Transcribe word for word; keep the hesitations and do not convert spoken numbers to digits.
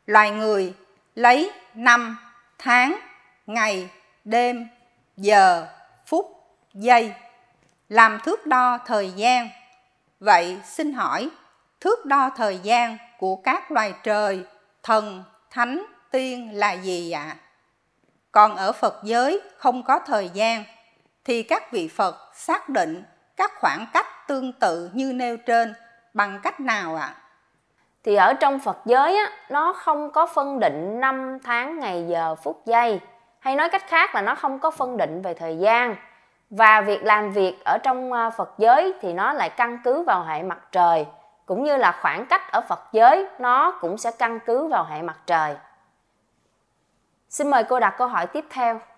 Loài người lấy năm, tháng, ngày, đêm, giờ, phút, giây làm thước đo thời gian. Vậy xin hỏi, thước đo thời gian của các loài trời, thần, thánh, tiên là gì ạ? Còn ở Phật giới không có thời gian, thì các vị Phật xác định các khoảng cách tương tự như nêu trên bằng cách nào ạ? Thì ở trong Phật giới á, nó không có phân định năm, tháng, ngày, giờ, phút, giây. Hay nói cách khác là nó không có phân định về thời gian. Và việc làm việc ở trong Phật giới thì nó lại căn cứ vào hệ mặt trời. Cũng như là khoảng cách ở Phật giới nó cũng sẽ căn cứ vào hệ mặt trời. Xin mời cô đặt câu hỏi tiếp theo.